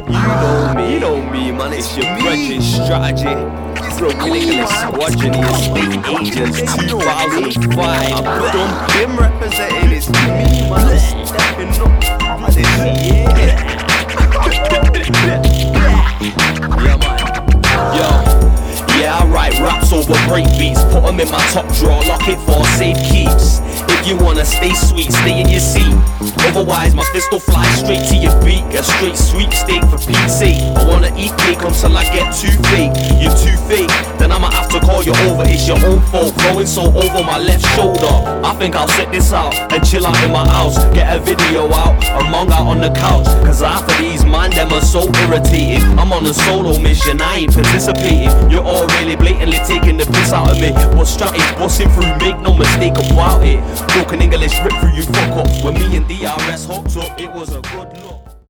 You know me, man, it's your bridging strategy. Broken English squadron, the estate agents, 2005. Don't him representing, it's me, man. Stepping up. Yeah, man. Yo. Yeah, I write raps over break beats. Put them in my top drawer, lock it for safe keeps. If you wanna stay sweet, stay in your seat. Otherwise my fist will fly straight to your beak. A straight sweepstake for Pete's sake. I wanna eat cake until I get too fake. You're too fake, then I'ma have to call you over. It's your own fault, growing so over my left shoulder. I think I'll set this out and chill out in my house. Get a video out, or mong out on the couch. Cause half of these man, them are so irritated. I'm on a solo mission, I ain't participating. You're all really blatantly taking the piss out of me. But strategy busting through, make no mistake about it. Broken English rip through you fuck up. When me and DRS hooked up, it was a good look.